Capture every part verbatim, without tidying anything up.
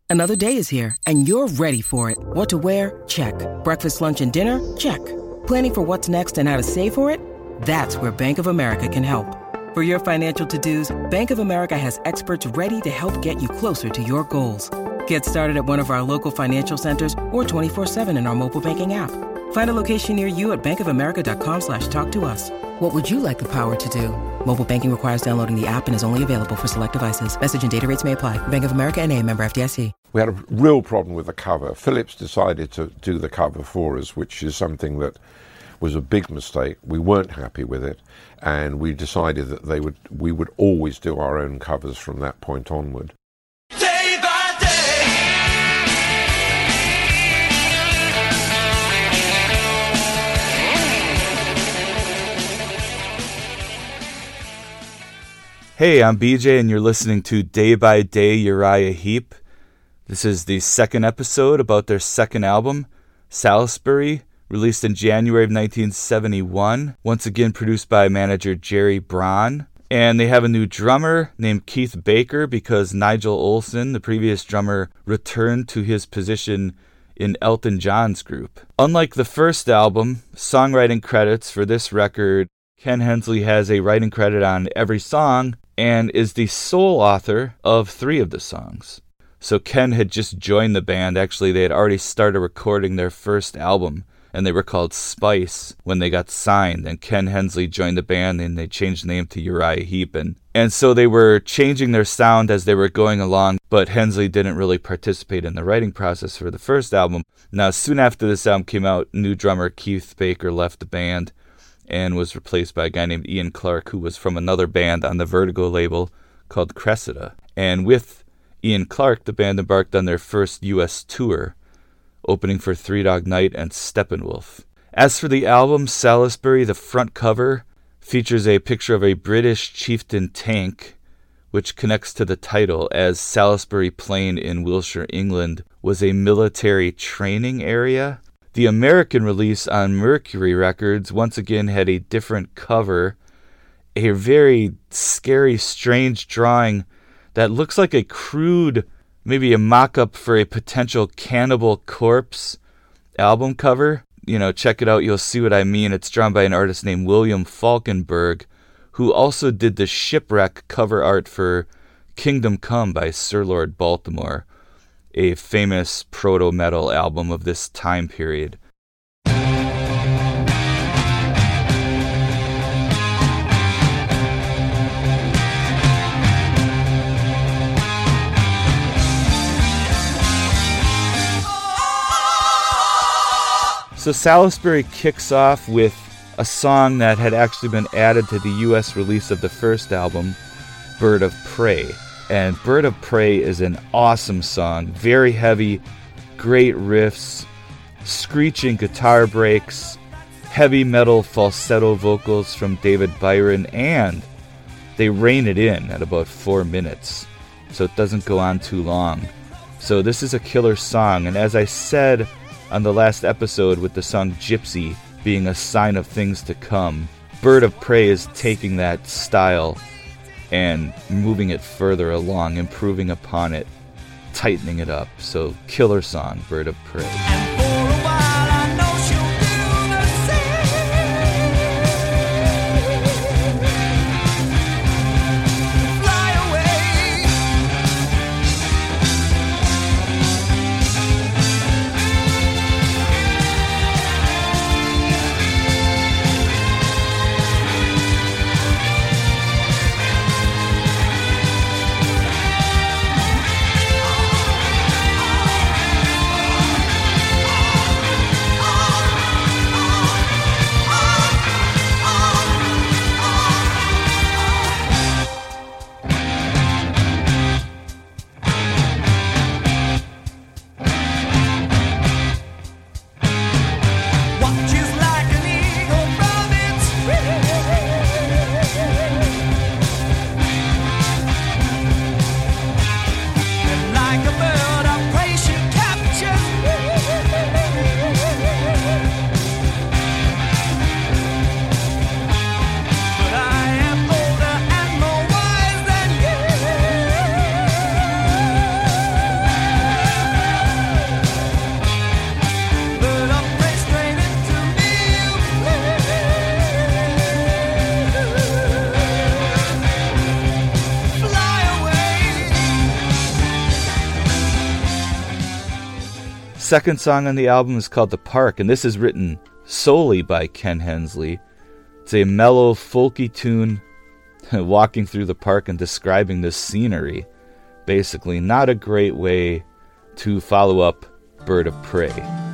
Another day is here, and you're ready for it. What to wear? Check. Breakfast, lunch, and dinner? Check. Planning for what's next and how to save for it? That's where Bank of America can help. For your financial to-dos, Bank of America has experts ready to help get you closer to your goals. Get started at one of our local financial centers or twenty-four seven in our mobile banking app. Find a location near you at bankofamerica.com slash talk to us. What would you like the power to do? Mobile banking requires downloading the app and is only available for select devices. Message and data rates may apply. Bank of America N A, member F D I C. We had a real problem with the cover. Philips decided to do the cover for us, which is something that was a big mistake. We weren't happy with it, and we decided that they would we would always do our own covers from that point onward. Day by day. Hey, I'm B J, and you're listening to Day by Day Uriah Heep. This is the second episode about their second album, Salisbury, released in January of nineteen seventy-one, once again produced by manager Jerry Braun. And they have a new drummer named Keith Baker because Nigel Olsson, the previous drummer, returned to his position in Elton John's group. Unlike the first album, songwriting credits for this record, Ken Hensley has a writing credit on every song and is the sole author of three of the songs. So Ken had just joined the band. Actually, they had already started recording their first album, and they were called Spice when they got signed. And Ken Hensley joined the band, and they changed the name to Uriah Heep. And, and so they were changing their sound as they were going along, but Hensley didn't really participate in the writing process for the first album. Now, soon after this album came out, new drummer Keith Baker left the band and was replaced by a guy named Ian Clark, who was from another band on the Vertigo label called Cressida. And with Ian Clark, the band embarked on their first U S tour, opening for Three Dog Night and Steppenwolf. As for the album, Salisbury, the front cover features a picture of a British chieftain tank, which connects to the title, as Salisbury Plain in Wiltshire, England, was a military training area. The American release on Mercury Records once again had a different cover, a very scary, strange drawing that looks like a crude, maybe a mock-up for a potential Cannibal Corpse album cover. You know, check it out, you'll see what I mean. It's drawn by an artist named William Falkenberg, who also did the Shipwreck cover art for Kingdom Come by Sir Lord Baltimore, a famous proto-metal album of this time period. So Salisbury kicks off with a song that had actually been added to the U S release of the first album, Bird of Prey. And Bird of Prey is an awesome song, very heavy, great riffs, screeching guitar breaks, heavy metal falsetto vocals from David Byron, and they rein it in at about four minutes, so it doesn't go on too long. So this is a killer song, and as I said on the last episode with the song Gypsy being a sign of things to come, Bird of Prey is taking that style and moving it further along, improving upon it, tightening it up. So killer song, Bird of Prey. second song on the album is called The Park, and this is written solely by Ken Hensley. It's a mellow, folky tune walking through the park and describing the scenery. Basically, not a great way to follow up Bird of Prey.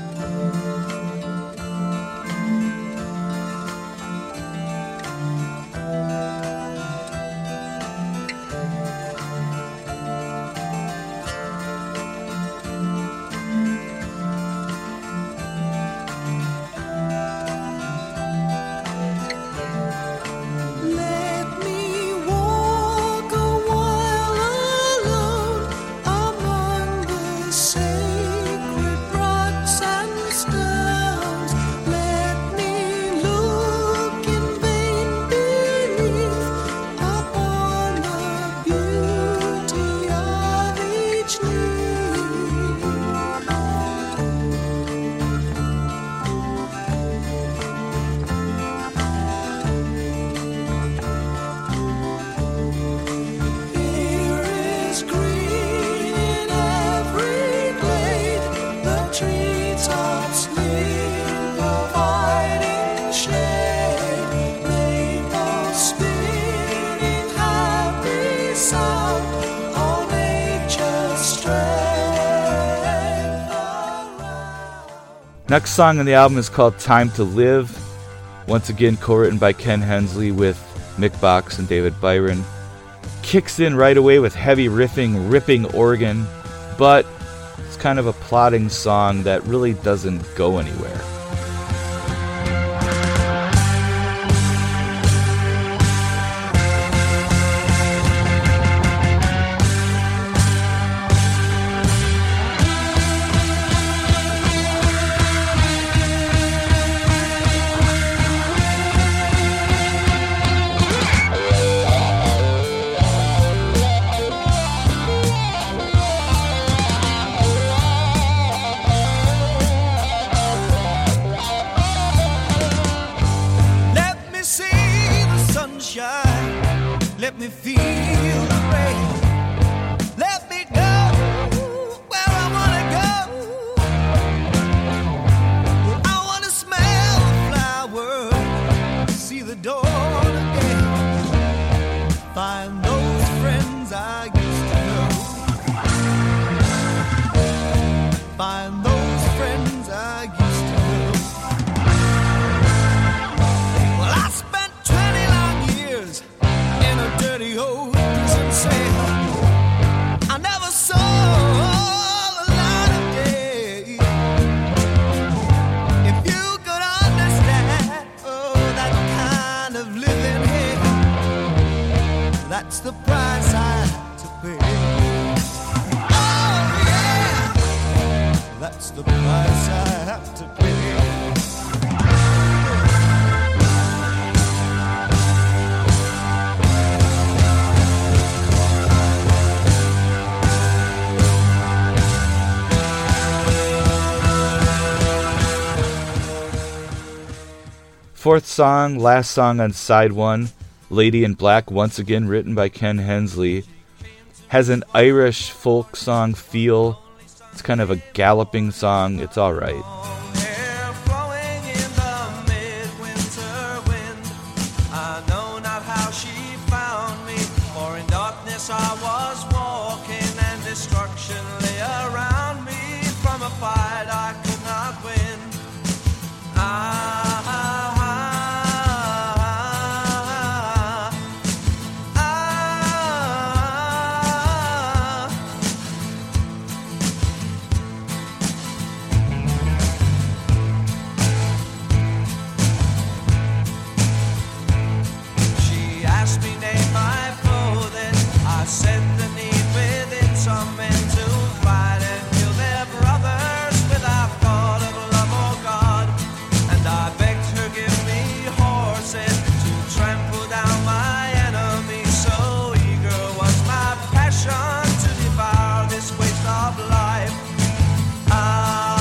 Next song on the album is called Time to Live. Once again, co-written by Ken Hensley with Mick Box and David Byron. Kicks in right away with heavy riffing, ripping organ, but it's kind of a plodding song that really doesn't go anywhere. Let me feel the rain. Let me go where I wanna go. I wanna smell the flowers, see the dawn again. Find those friends I used to know. Find those friends I used to know. Well, I spent twenty long years in a dirty old prison cell. I never saw the light of day. If you could understand, oh, that kind of living here, that's the price I have to pay. Oh yeah, that's the price I have to pay. Fourth song, last song on side one, Lady in Black, once again written by Ken Hensley, has an Irish folk song feel. It's kind of a galloping song. It's all right. I was walking and destruction lay around me. From a fight I could not win. I, I, I, I. She asked me name my clothing. I said the need within some men to fight and kill their brothers without thought of love or God. And I begged her give me horses to trample down my enemies. So eager was my passion to devour this waste of life. Ah,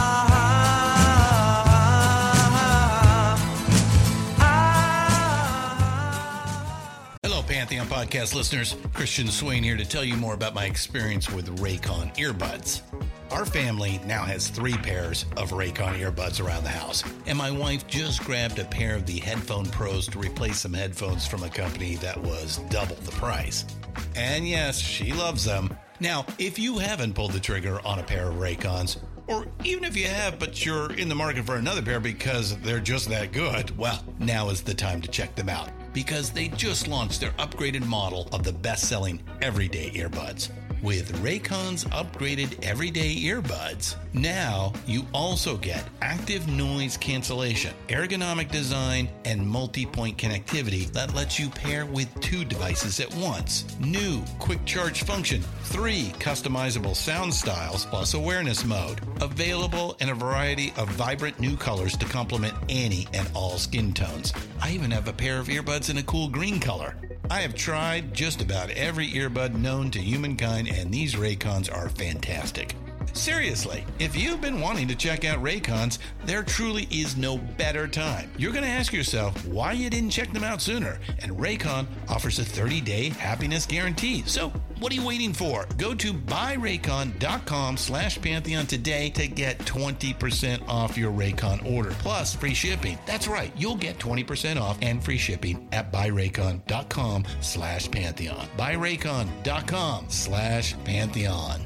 Pantheon podcast listeners, Christian Swain here to tell you more about my experience with Raycon earbuds. Our family now has three pairs of Raycon earbuds around the house, and my wife just grabbed a pair of the Headphone Pros to replace some headphones from a company that was double the price. And yes, she loves them. Now, if you haven't pulled the trigger on a pair of Raycons, or even if you have but you're in the market for another pair because they're just that good, well, now is the time to check them out, because they just launched their upgraded model of the best-selling everyday earbuds. With Raycon's upgraded everyday earbuds, now you also get active noise cancellation, ergonomic design, and multi-point connectivity that lets you pair with two devices at once. New quick charge function, three customizable sound styles, plus awareness mode. Available in a variety of vibrant new colors to complement any and all skin tones. I even have a pair of earbuds in a cool green color. I have tried just about every earbud known to humankind, and these Raycons are fantastic. Seriously, if you've been wanting to check out Raycons, there truly is no better time. You're going to ask yourself why you didn't check them out sooner, and Raycon offers a thirty-day happiness guarantee. So what are you waiting for? Go to buyraycon.com slash Pantheon today to get twenty percent off your Raycon order, plus free shipping. That's right, you'll get twenty percent off and free shipping at buyraycon.com slash Pantheon. buyraycon.com slash Pantheon.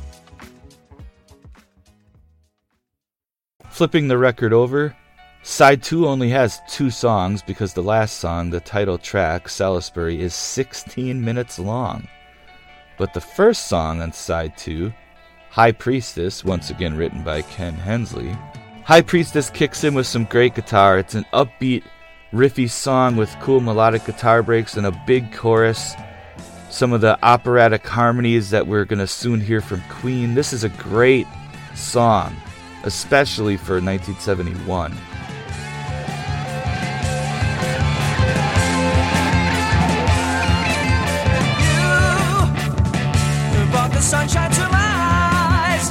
Flipping the record over, side two only has two songs because the last song, the title track, Salisbury, is sixteen minutes long. But the first song on side two, High Priestess, once again written by Ken Hensley, High Priestess kicks in with some great guitar. It's an upbeat, riffy song with cool melodic guitar breaks and a big chorus. Some of the operatic harmonies that we're going to soon hear from Queen. This is a great song, especially for nineteen seventy-one. You brought the sunshine to my eyes.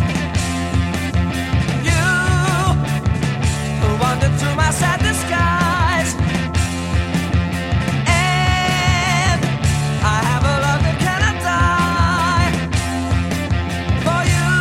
You wandered through my sad disguise. And I have a love that cannot die for you.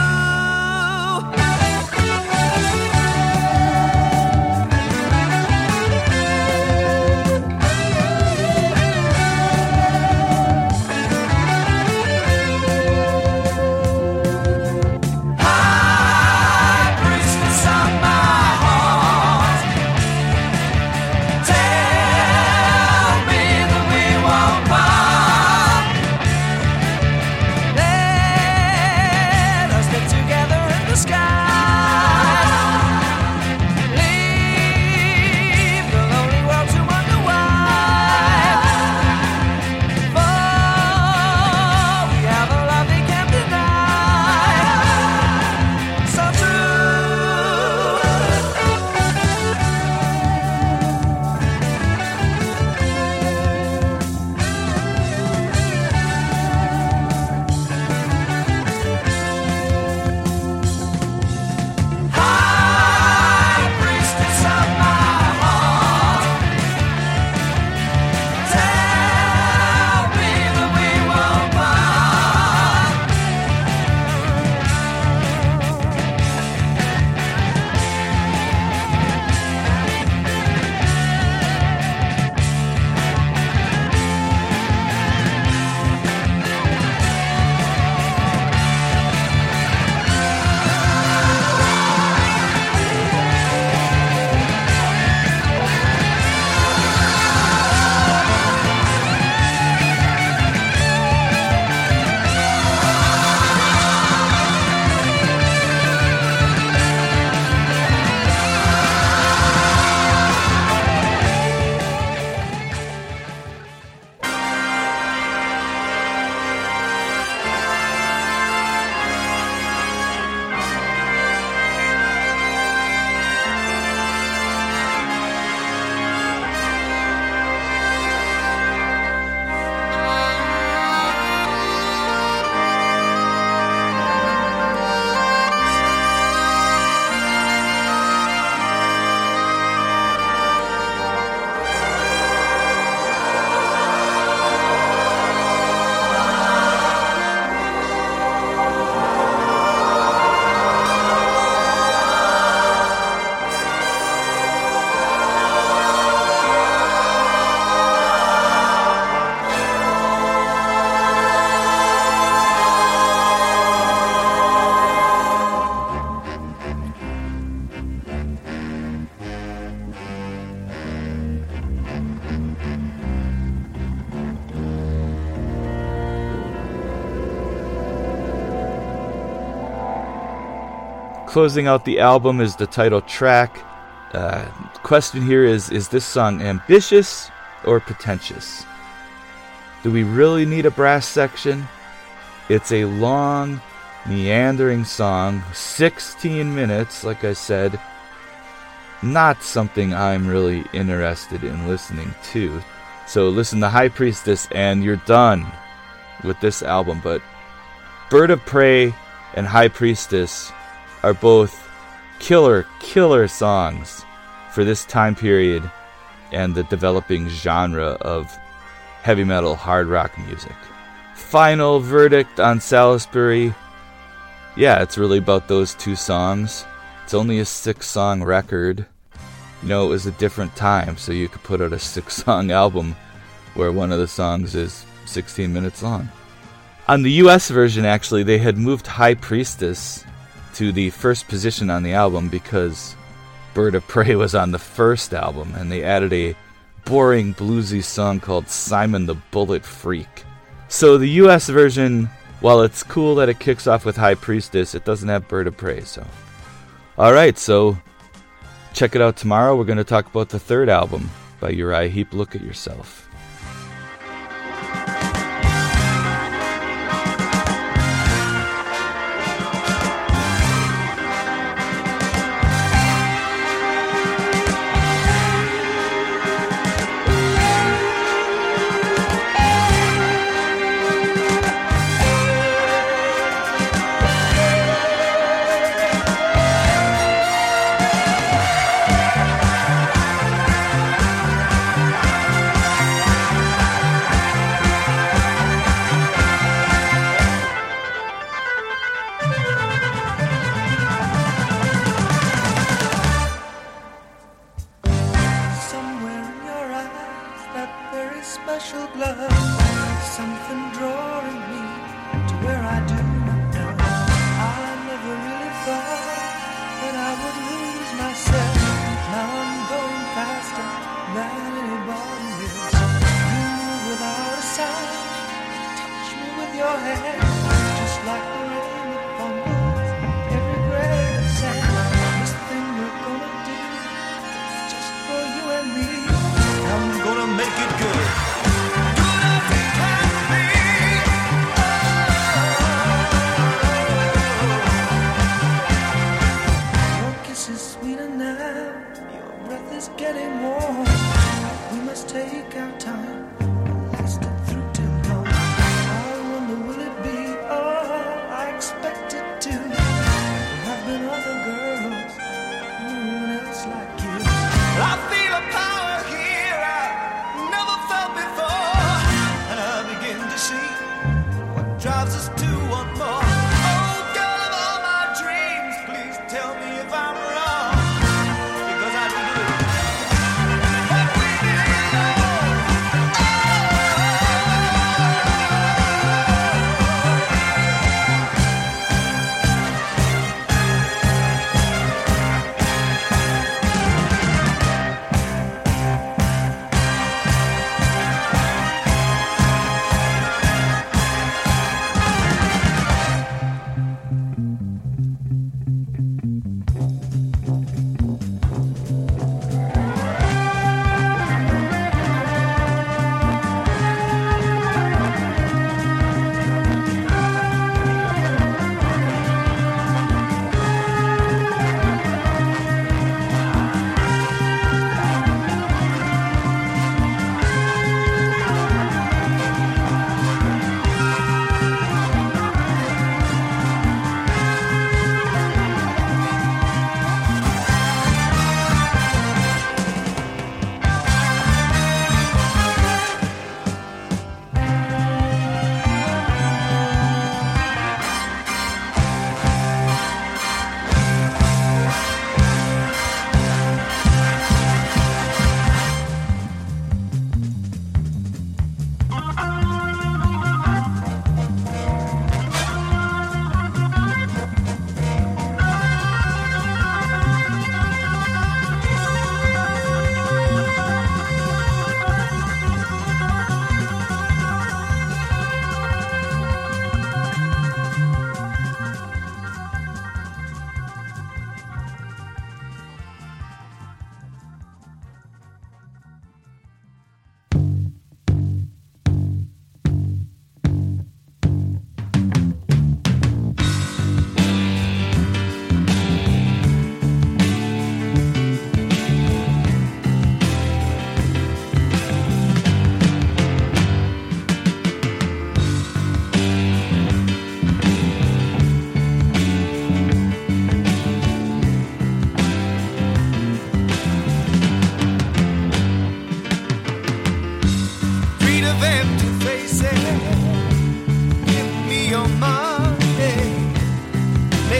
Closing out the album is the title track. Uh, question here is, is this song ambitious or pretentious? Do we really need a brass section? It's a long, meandering song, sixteen minutes, like I said. Not something I'm really interested in listening to. So listen to High Priestess and you're done with this album. But Bird of Prey and High Priestess are both killer, killer songs for this time period and the developing genre of heavy metal hard rock music. Final verdict on Salisbury. Yeah, it's really about those two songs. It's only a six-song record. You know, it was a different time, so you could put out a six-song album where one of the songs is sixteen minutes long. On the U S version, actually, they had moved High Priestess to the first position on the album because Bird of Prey was on the first album, and they added a boring bluesy song called Simon the Bullet Freak. So the U S version, while it's cool that it kicks off with High Priestess, it doesn't have Bird of Prey, so... Alright, so check it out tomorrow. We're going to talk about the third album by Uriah Heep, Look at Yourself.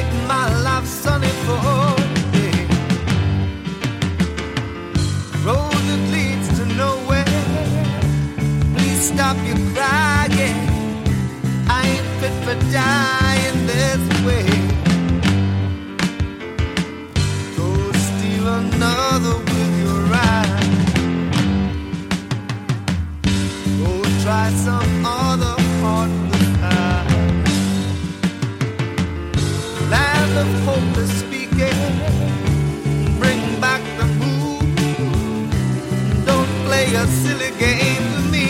my life sunny for me. Road that leads to nowhere. Please stop your crying. I ain't fit for dying this way. Go steal another with your eyes. Go try some other heartless high. Land of hope is speaking. Bring back the mood. Don't play a silly game with me.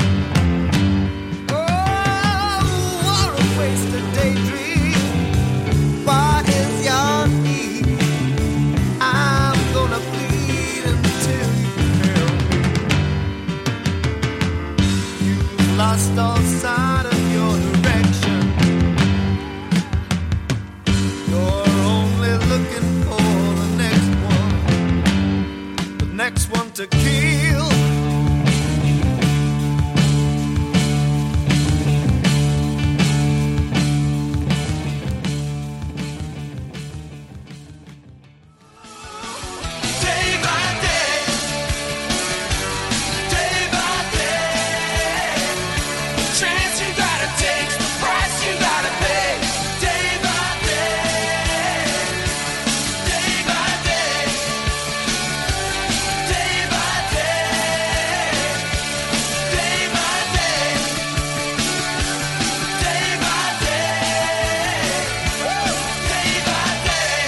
Oh, what a wasted daydream. What is your need? I'm gonna plead until you help me. You've lost all sight of your direction. You're only looking for the next one, the next one to kill. Day by day, day by day, chance you gotta take, the price you gotta pay. Day by day, day by day, day by day, day by day, day by day, woo, day by day.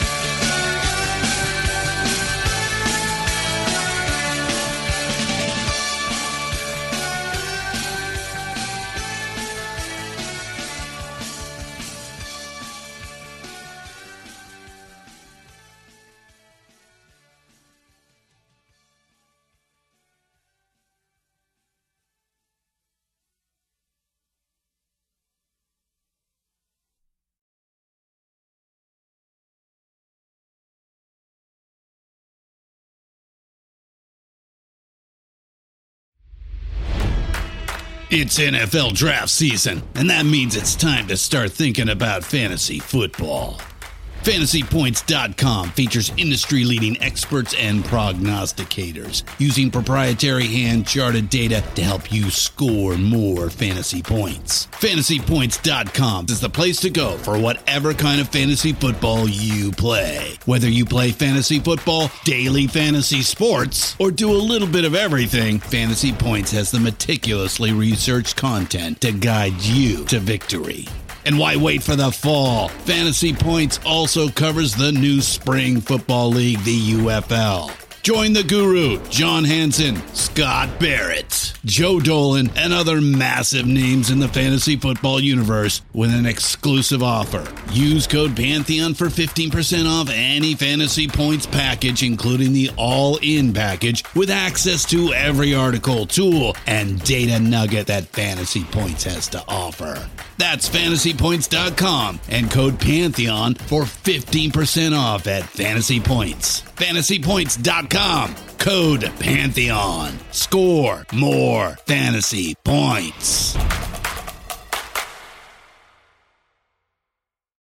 It's N F L draft season, and that means it's time to start thinking about fantasy football. Fantasy Points dot com features industry-leading experts and prognosticators using proprietary hand-charted data to help you score more fantasy points. Fantasy Points dot com is the place to go for whatever kind of fantasy football you play. Whether you play fantasy football, daily fantasy sports, or do a little bit of everything, Fantasy Points has the meticulously researched content to guide you to victory. And why wait for the fall? Fantasy Points also covers the new spring football league, the U F L. Join the guru, John Hansen, Scott Barrett, Joe Dolan, and other massive names in the fantasy football universe with an exclusive offer. Use code Pantheon for fifteen percent off any Fantasy Points package, including the all-in package, with access to every article, tool, and data nugget that Fantasy Points has to offer. That's Fantasy Points dot com and code Pantheon for fifteen percent off at Fantasy Points. Fantasy Points dot com, code Pantheon. Score more fantasy points.